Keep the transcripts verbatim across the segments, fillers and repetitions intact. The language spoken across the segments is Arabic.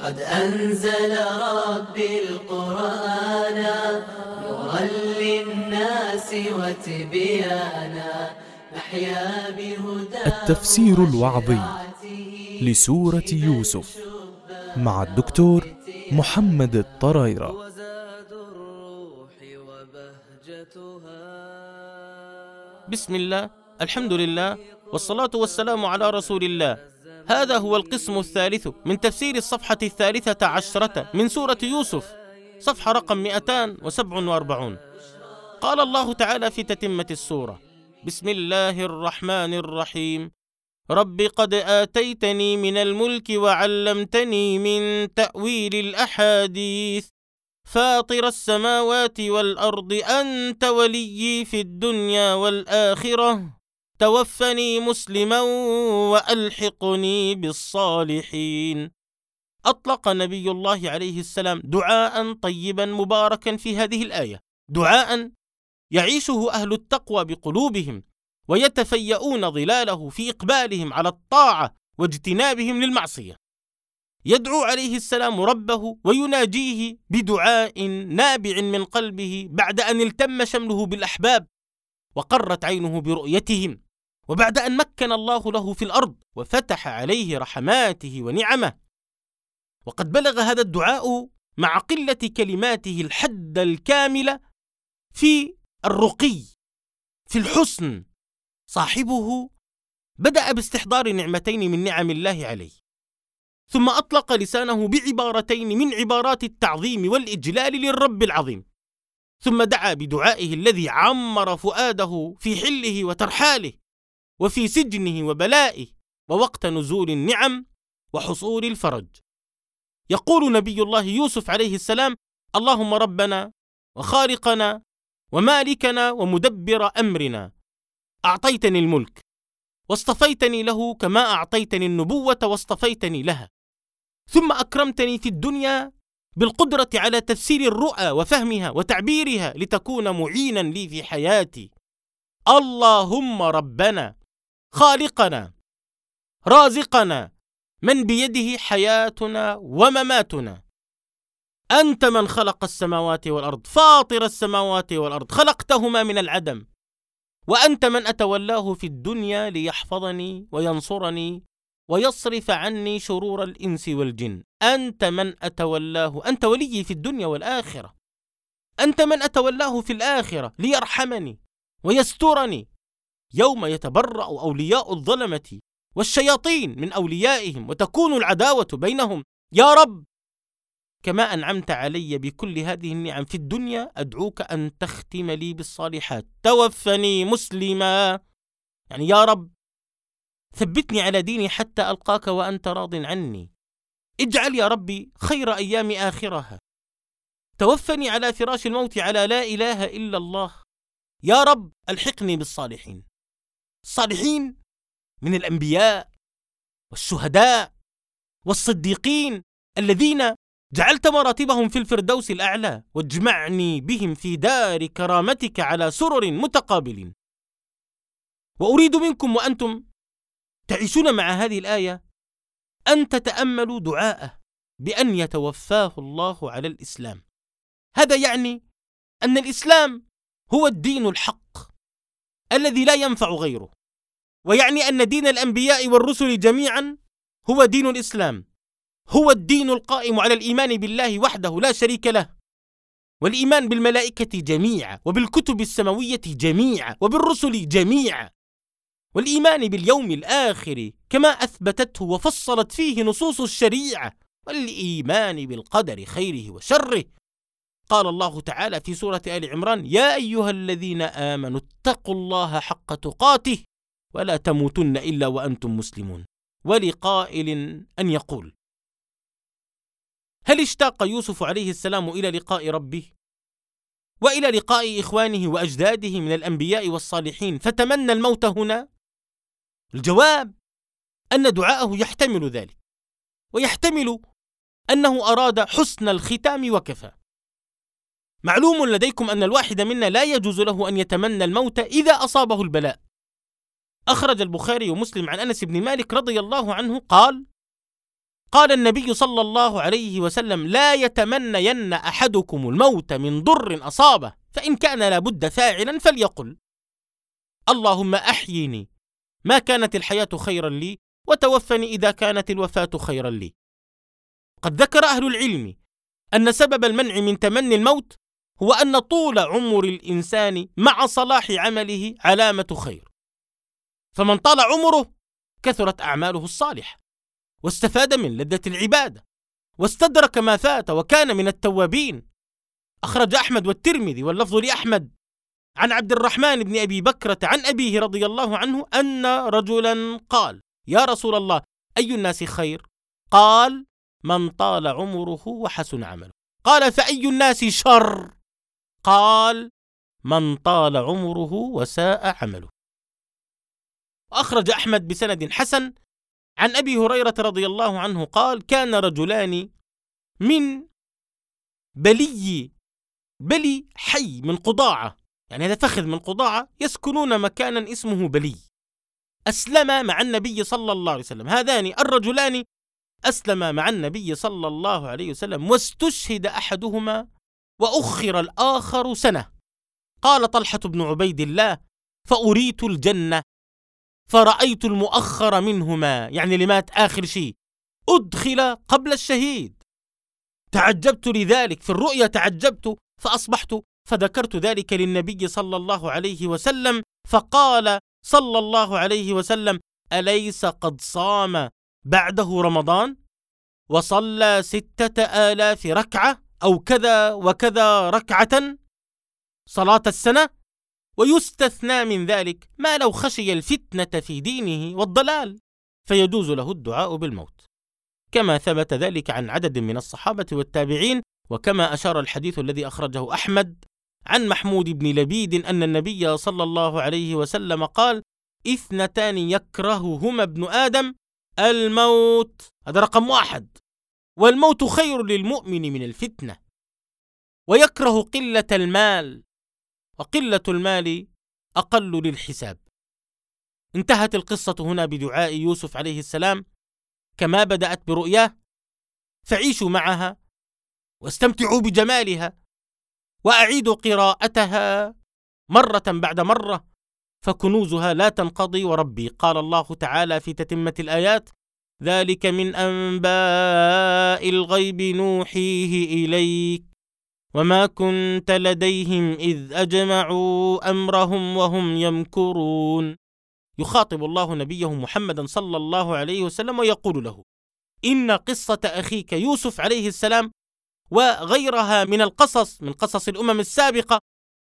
قد أنزل ربي القرآن نورا للناس وتبيانا نحيا بهداه. التفسير الوعظي لسورة يوسف مع الدكتور محمد الطرايرة. بسم الله، الحمد لله، والصلاة والسلام على رسول الله. هذا هو القسم الثالث من تفسير الصفحة الثالثة عشرة من سورة يوسف، صفحة رقم مئتان وسبع وأربعون. قال الله تعالى في تتمة السورة: بسم الله الرحمن الرحيم. رب قد آتيتني من الملك وعلمتني من تأويل الأحاديث فاطر السماوات والأرض أنت وليي في الدنيا والآخرة توفني مسلما وألحقني بالصالحين. أطلق نبي الله عليه السلام دعاء طيبا مباركا في هذه الآية، دعاء يعيشه أهل التقوى بقلوبهم ويتفيئون ظلاله في إقبالهم على الطاعة واجتنابهم للمعصية. يدعو عليه السلام ربه ويناجيه بدعاء نابع من قلبه بعد أن التم شمله بالأحباب وقرت عينه برؤيتهم، وبعد أن مكن الله له في الأرض وفتح عليه رحماته ونعمه. وقد بلغ هذا الدعاء مع قلة كلماته الحد الكامل في الرقي، في الحسن. صاحبه بدأ باستحضار نعمتين من نعم الله عليه، ثم أطلق لسانه بعبارتين من عبارات التعظيم والإجلال للرب العظيم، ثم دعا بدعائه الذي عمر فؤاده في حله وترحاله وفي سجنه وبلائه ووقت نزول النعم وحصول الفرج. يقول نبي الله يوسف عليه السلام: اللهم ربنا وخالقنا ومالكنا ومدبر أمرنا، أعطيتني الملك واصطفيتني له كما أعطيتني النبوة واصطفيتني لها، ثم أكرمتني في الدنيا بالقدرة على تفسير الرؤى وفهمها وتعبيرها لتكون معينا لي في حياتي. اللهم ربنا خالقنا رازقنا من بيده حياتنا ومماتنا، أنت من خلق السماوات والأرض فاطر السماوات والأرض خلقتهما من العدم، وأنت من أتولاه في الدنيا ليحفظني وينصرني ويصرف عني شرور الإنس والجن. أنت من أتولاه، أنت ولي في الدنيا والآخرة، أنت من أتولاه في الآخرة ليرحمني ويسترني يوم يتبرأ أولياء الظلمة والشياطين من أوليائهم وتكون العداوة بينهم. يا رب، كما أنعمت علي بكل هذه النعم في الدنيا أدعوك أن تختم لي بالصالحات. توفني مسلما، يعني يا رب ثبتني على ديني حتى ألقاك وأنت راض عني. اجعل يا ربي خير أيام آخرها. توفني على فراش الموت على لا إله إلا الله. يا رب ألحقني بالصالحين، الصالحين من الأنبياء والشهداء والصديقين الذين جعلت مراتبهم في الفردوس الأعلى، واجمعني بهم في دار كرامتك على سرر متقابلين. وأريد منكم وأنتم تعيشون مع هذه الآية أن تتأملوا دعاءه بأن يتوفاه الله على الإسلام. هذا يعني أن الإسلام هو الدين الحق الذي لا ينفع غيره، ويعني أن دين الأنبياء والرسل جميعا هو دين الإسلام، هو الدين القائم على الإيمان بالله وحده لا شريك له، والإيمان بالملائكة جميعا، وبالكتب السماوية جميعا، وبالرسل جميعا، والإيمان باليوم الآخر كما أثبتته وفصلت فيه نصوص الشريعة، والإيمان بالقدر خيره وشره. قال الله تعالى في سورة آل عمران: يا أيها الذين آمنوا اتقوا الله حق تقاته ولا تموتن إلا وأنتم مسلمون. ولقائل أن يقول: هل اشتاق يوسف عليه السلام إلى لقاء ربه وإلى لقاء إخوانه وأجداده من الأنبياء والصالحين فتمنى الموت هنا؟ الجواب أن دعاءه يحتمل ذلك، ويحتمل أنه أراد حسن الختام وكفى. معلوم لديكم أن الواحد منا لا يجوز له أن يتمنى الموت إذا أصابه البلاء. أخرج البخاري ومسلم عن أنس بن مالك رضي الله عنه قال: قال النبي صلى الله عليه وسلم: لا يتمنين أحدكم الموت من ضر أصابه، فإن كان لابد فاعلا فليقل: اللهم أحيني ما كانت الحياة خيرا لي، وتوفني إذا كانت الوفاة خيرا لي. قد ذكر أهل العلم أن سبب المنع من تمني الموت هو أن طول عمر الإنسان مع صلاح عمله علامة خير، فمن طال عمره كثرت أعماله الصالحة، واستفاد من لذة العبادة، واستدرك ما فات، وكان من التوابين. أخرج أحمد والترمذي واللفظ لأحمد عن عبد الرحمن بن أبي بكرة عن أبيه رضي الله عنه أن رجلا قال: يا رسول الله، أي الناس خير؟ قال: من طال عمره وحسن عمله. قال: فأي الناس شر؟ قال: من طال عمره وساء عمله. أخرج أحمد بسند حسن عن أبي هريرة رضي الله عنه قال: كان رجلان من بلي بلي حي من قضاعة، يعني هذا فخذ من قضاعة، يسكنون مكانا اسمه بلي، أسلم مع النبي صلى الله عليه وسلم. هذان الرجلان أسلم مع النبي صلى الله عليه وسلم، واستشهد أحدهما وأخر الآخر سنة. قال طلحة بن عبيد الله: فأريت الجنة فرأيت المؤخر منهما، يعني لمات آخر شيء، أدخل قبل الشهيد. تعجبت لذلك، في الرؤيا تعجبت، فأصبحت فذكرت ذلك للنبي صلى الله عليه وسلم، فقال صلى الله عليه وسلم: أليس قد صام بعده رمضان وصلى ستة آلاف ركعة أو كذا وكذا ركعة صلاة السنة؟ ويستثنى من ذلك ما لو خشي الفتنة في دينه والضلال، فيجوز له الدعاء بالموت، كما ثبت ذلك عن عدد من الصحابة والتابعين، وكما أشار الحديث الذي أخرجه أحمد عن محمود بن لبيد أن النبي صلى الله عليه وسلم قال: اثنتان يكرههما ابن آدم، الموت، هذا رقم واحد، والموت خير للمؤمن من الفتنة، ويكره قلة المال، وقلة المال أقل للحساب. انتهت القصة هنا بدعاء يوسف عليه السلام كما بدأت برؤياه، فعيشوا معها واستمتعوا بجمالها، وأعيدوا قراءتها مرة بعد مرة، فكنوزها لا تنقضي. وربي قال الله تعالى في تتمة الآيات: ذلك من أنباء الغيب نوحيه إليك وما كنت لديهم إذ أجمعوا أمرهم وهم يمكرون. يخاطب الله نبيه محمدا صلى الله عليه وسلم ويقول له: إن قصة أخيك يوسف عليه السلام وغيرها من القصص من قصص الأمم السابقة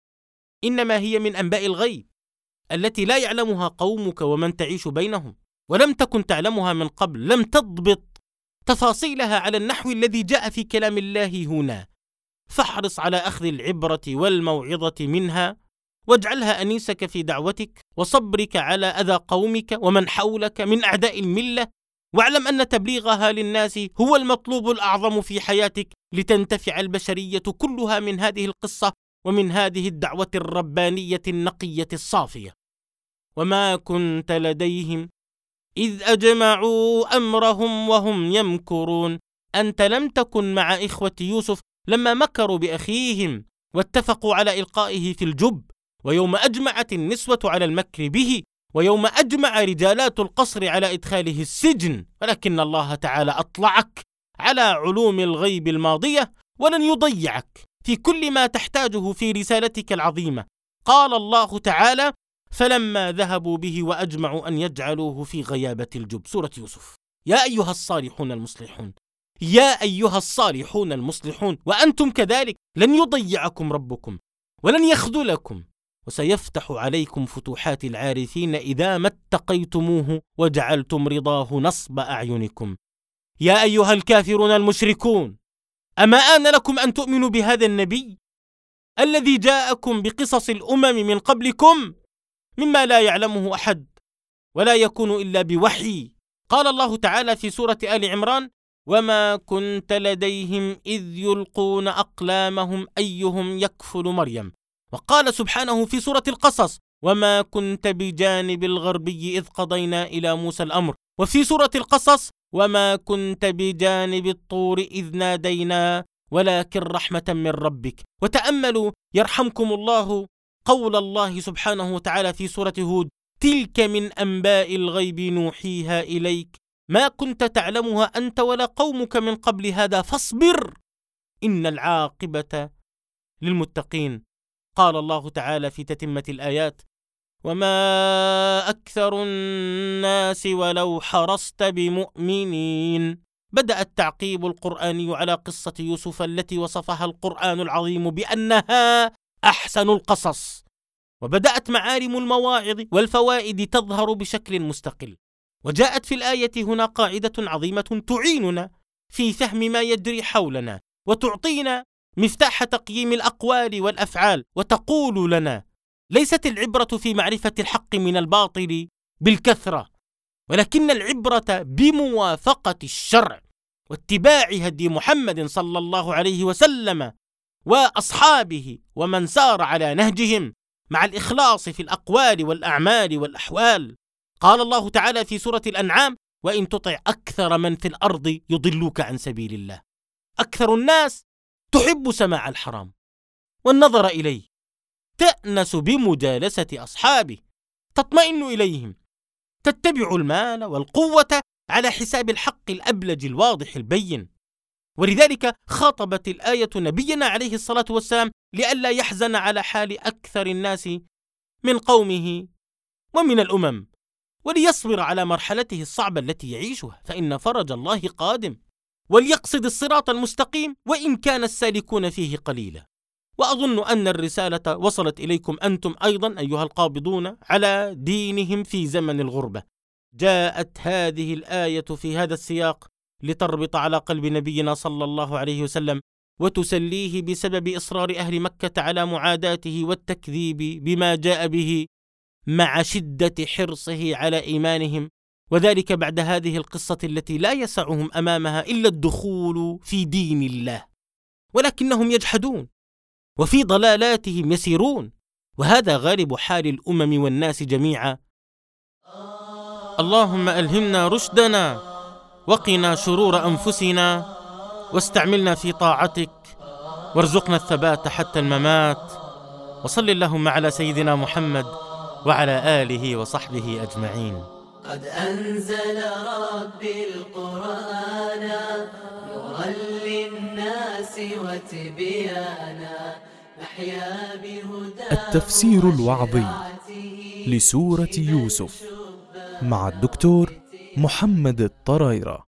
إنما هي من أنباء الغيب التي لا يعلمها قومك ومن تعيش بينهم، ولم تكن تعلمها من قبل، لم تضبط تفاصيلها على النحو الذي جاء في كلام الله هنا، فاحرص على أخذ العبرة والموعظة منها، واجعلها أنيسك في دعوتك وصبرك على أذى قومك ومن حولك من أعداء الملة، واعلم أن تبليغها للناس هو المطلوب الأعظم في حياتك، لتنتفع البشرية كلها من هذه القصة ومن هذه الدعوة الربانية النقية الصافية. وما كنت لديهم إذ أجمعوا أمرهم وهم يمكرون، أنت لم تكن مع إخوة يوسف لما مكروا بأخيهم واتفقوا على إلقائه في الجب، ويوم أجمعت النسوة على المكر به، ويوم أجمع رجالات القصر على إدخاله السجن، ولكن الله تعالى أطلعك على علوم الغيب الماضية ولن يضيعك في كل ما تحتاجه في رسالتك العظيمة. قال الله تعالى: فلما ذهبوا به وأجمعوا أن يجعلوه في غيابة الجب. سورة يوسف. يا أيها الصالحون المصلحون، يا أيها الصالحون المصلحون، وأنتم كذلك، لن يضيعكم ربكم ولن يخذلكم، وسيفتح عليكم فتوحات العارفين إذا ما اتقيتموه وجعلتم رضاه نصب أعينكم. يا أيها الكافرون المشركون، أما آن لكم أن تؤمنوا بهذا النبي الذي جاءكم بقصص الأمم من قبلكم مما لا يعلمه أحد ولا يكون إلا بوحي. قال الله تعالى في سورة آل عمران: وما كنت لديهم إذ يلقون أقلامهم أيهم يكفل مريم. وقال سبحانه في سورة القصص: وما كنت بجانب الغربي إذ قضينا إلى موسى الأمر وفي سورة القصص: وما كنت بجانب الطور إذ نادينا ولكن رحمة من ربك. وتأملوا يرحمكم الله قول الله سبحانه وتعالى في سورة هود: تلك من أنباء الغيب نوحيها إليك ما كنت تعلمها أنت ولا قومك من قبل هذا فاصبر إن العاقبة للمتقين. قال الله تعالى في تتمة الآيات: وما أكثر الناس ولو حرصت بمؤمنين. بدأ التعقيب القرآني على قصة يوسف التي وصفها القرآن العظيم بأنها أحسن القصص، وبدأت معالم المواعظ والفوائد تظهر بشكل مستقل. وجاءت في الآية هنا قاعدة عظيمة تعيننا في فهم ما يجري حولنا، وتعطينا مفتاح تقييم الأقوال والأفعال، وتقول لنا: ليست العبرة في معرفة الحق من الباطل بالكثرة، ولكن العبرة بموافقة الشرع واتباع هدي محمد صلى الله عليه وسلم وأصحابه ومن سار على نهجهم، مع الإخلاص في الأقوال والأعمال والأحوال. قال الله تعالى في سورة الأنعام: وإن تطع أكثر من في الأرض يضلوك عن سبيل الله. أكثر الناس تحب سماع الحرام والنظر إليه، تأنس بمجالسة أصحابه، تطمئن إليهم، تتبع المال والقوة على حساب الحق الأبلج الواضح البين. ولذلك خاطبت الآية نبينا عليه الصلاة والسلام لئلا يحزن على حال أكثر الناس من قومه ومن الأمم، وليصبر على مرحلته الصعبة التي يعيشها، فإن فرج الله قادم، وليقصد الصراط المستقيم وإن كان السالكون فيه قليلا. وأظن أن الرسالة وصلت إليكم أنتم أيضا أيها القابضون على دينهم في زمن الغربة. جاءت هذه الآية في هذا السياق لتربط على قلب نبينا صلى الله عليه وسلم، وتسليه بسبب إصرار أهل مكة على معاداته والتكذيب بما جاء به، مع شدة حرصه على إيمانهم، وذلك بعد هذه القصة التي لا يسعهم أمامها إلا الدخول في دين الله، ولكنهم يجحدون وفي ضلالاتهم يسيرون، وهذا غالب حال الأمم والناس جميعا. اللهم ألهمنا رشدنا وقنا شرور أنفسنا، واستعملنا في طاعتك، وارزقنا الثبات حتى الممات. وصل اللهم على سيدنا محمد وعلى آله وصحبه أجمعين. قد أنزل ربي القرآن نورا للناس وتبيانا نحيا بهداه. التفسير الوعظي لسورة يوسف مع الدكتور محمد الطرايرة.